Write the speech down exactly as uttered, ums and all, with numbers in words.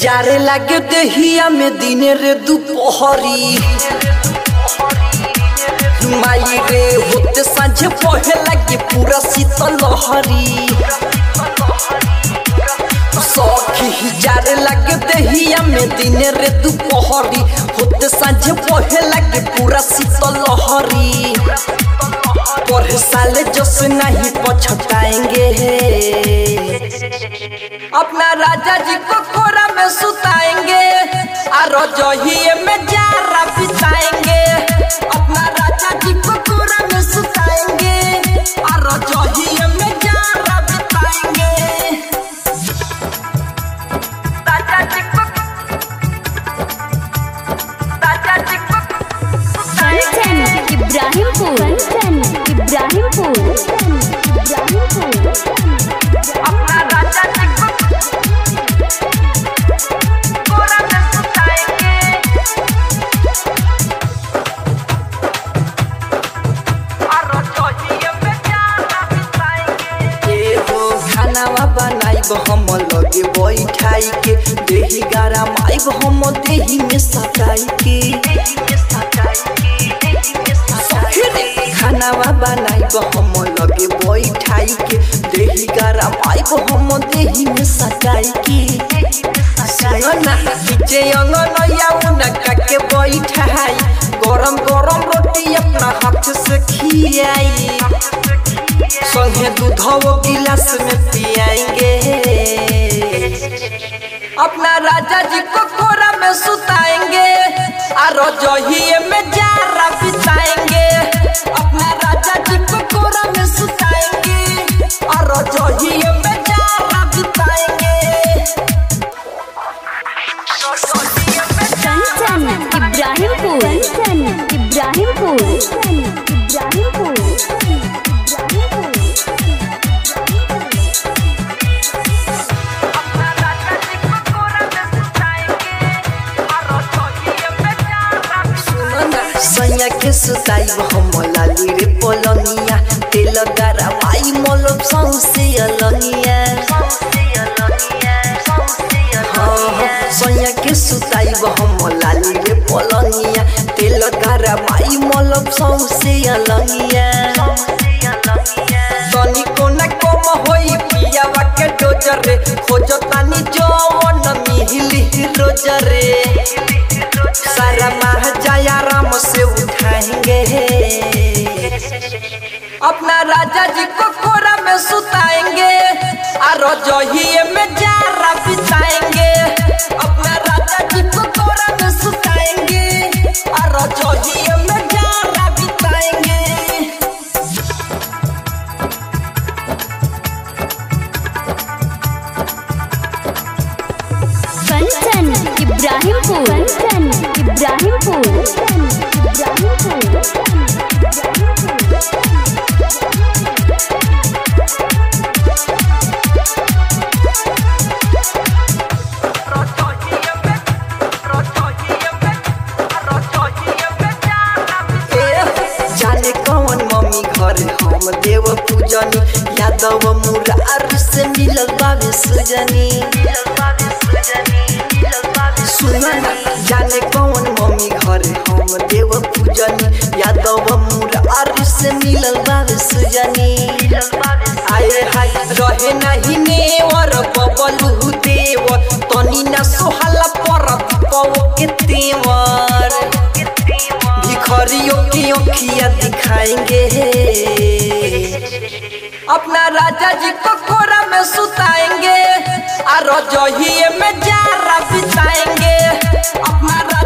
जारे लागे देहिया में दिने रे दुपहरी माई रे होते सांझे पहे लागे पूरा शीतल लहरी सखी जारे लागे देहिया में दिने रे दुपहरी होते सांझे पहे लागे पूरा शीतल लहरी पर साले जस नहीं पछताएंगे अपना राजा जी को कोरा में सुताएंगे और रजोही में जारा बिताएंगे अपना राजा जी को कोरा में सुताएंगे और रजोही में जारा बिताएंगे राजा जी को राजा जी को सुताएंगे इब्राहिमपुर इब्राहिमपुर इब्राहिमपुर अपना राजा जी को कोरा में सुताएंगे और रजोही में जारा बिताएंगे ए वो खानावा बनाइब हम लगे बैठाई के देही गारा माइब हम देही में सटाई के खानावा बनाइब हम लगे बैठाई के देही गारा माइब हम देही में सटाई के सुनना पीछे अंगनैया उनका के बैठाई गरम गरम रोटी अपना हाथ से खियाई संगे दूधो गिलास में पियाएंगे अपना राजा जी को कोरा में सुताएंगे और रजोही में जारा बिताएंगे अपना राजा जी को कोरा में सुताएंगे और रजोही में जारा बिताएंगे कंचन इब्राहिमपुर इब्राहिमपुर इब्राहिमपुर सैया के सुताइब हम लाली रे पलनिया तेल गारा माई मोलब सौसे अलनिया सैया के सुताइब हम लाली रे पलनिया तेल गारा माई मोलब सौसे अलनिया तनी कोना कम होई पियावा के डोजर रे खोजो तानी जवन मिहिली रोजर रे सारा महाजया राम से उठाएंगे अपना राजा जी को कोरा में सुताएंगे और रजोही में जारा बिताएंगे अपना राजा जी को कोरा में सुताएंगे और रजोही में जारा बिताएंगे कंचन इब्राहिमपुर इब्राहिमपुर इब्राहिमपुर जाने कौन मम्मी घर हम देव पूजनी यादव मुरार से मिलल बाबे सुजनी सुना जाने कौन मम्मी घर हम देव पूजनी यादव मुरार से मिलल बाबे सुजनी आए हाय रहे नहीं नेवर बबलू देव तनी ना सोहला पर पव के तेवर भिखरियों की अखियां दिखाएंगे अपना राजा जी को कोरा में सुताएंगे और रजोही में जारा बिताएंगे अपना